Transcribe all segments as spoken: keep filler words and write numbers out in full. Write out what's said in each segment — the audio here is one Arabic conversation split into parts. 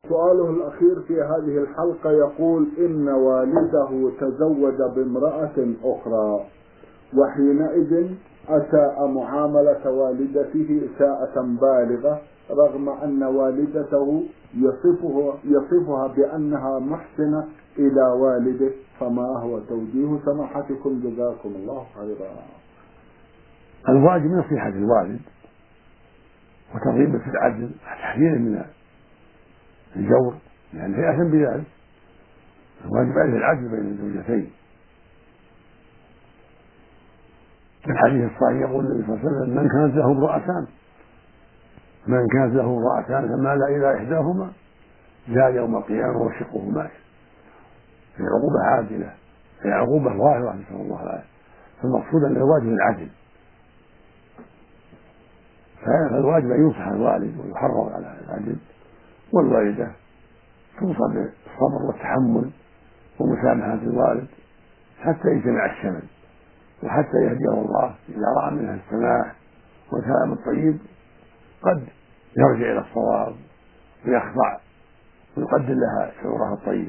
سؤاله الأخير في هذه الحلقة يقول إن والده تزوج بامرأة أخرى، وحينئذ أساء معاملة والدته إساءة بالغة، رغم أن والدته يصفه يصفها بأنها محسنة إلى والده، فما هو توجيه سماحتكم جزاكم الله خيرا؟ الواجب نصيحة الوالد وترغيبه في العدل وتحذيره من الجور، لأنه يأثم بذلك. الواجب عليه العدل بين الزوجتين. في الحديث الصحيح يقول النبي صلى الله عليه وسلم: من كانت له امرأتان من كانت له امرأتان فمال إلى إحداهما جاء يوم القيامة وشقه ماشي. في عقوبة عادلة، في عقوبة ظاهرة، نسأل الله العافية. فالمقصود أن الواجب العدل، فالواجب أن ينصح الوالد ويحرض على العدل، والوالدة توصى بالصبر والتحمل ومسامحة الوالد حتى يجتمع الشمل، وحتى يهديه الله. إذا رأى منها السماح والكلام الطيب قد يرجع إلى الصواب ويخضع ويقدم لها شعورها الطيب.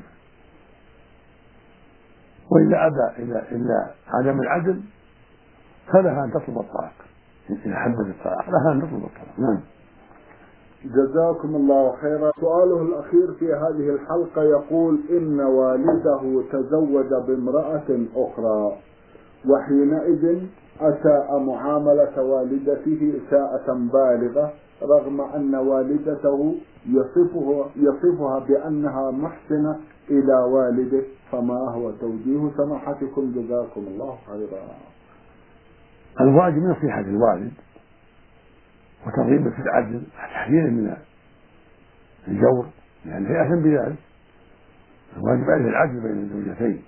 وإذا أبى إلا إلا عدم العدل فلها أن تطلب الطلاق. إن حبت الطلاق لها أن تطلب الطلاق. نعم. جزاكم الله خيرا. سؤاله الأخير في هذه الحلقة يقول إن والده تزوج بامرأة أخرى، وحينئذ أساء معاملة والدته إساءة بالغة، رغم أن والدته يصفه يصفها بأنها محسنة إلى والده، فما هو توجيه سماحتكم جزاكم الله خيرا؟ الواجب نصيحة الوالد وترغيبه في العدل وتحذيره من الجور، لأنه يأثم بذلك. الواجب عليه العدل بين الزوجتين.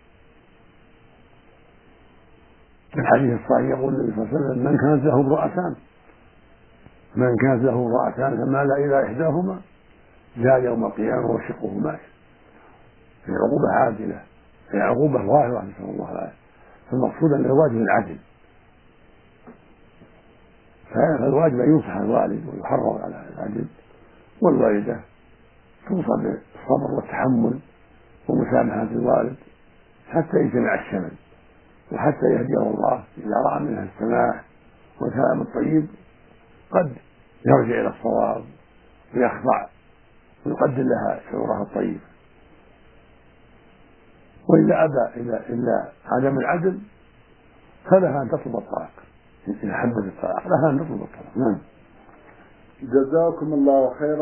في الحديث الصحيح يقول النبي صلى الله عليه وسلم: من كانت له امرأتان من كانت له امرأتان فمال إلى إحداهما جاء يوم القيامة وشقه ماشي. في عقوبة عادلة، في عقوبة ظاهرة، نسأل الله العافية. فالمقصود أن الواجب العدل، فالواجب أن ينصح الوالد ويحرض على العدل، والوالدة توصى بالصبر والتحمل ومسامحة الوالد حتى يجتمع الشمل، وحتى يهديه الله. إذا رأى منها السماح والكلام الطيب قد يرجع إلى الصواب ويخضع ويقدم لها شعورها الطيب. وإذا أبى إلا إلا عدم العدل فلها أن تطلب الطلاق. إن حبت الطلاق لها أن تطلب الطلاق. نعم. جزاكم الله خيرا.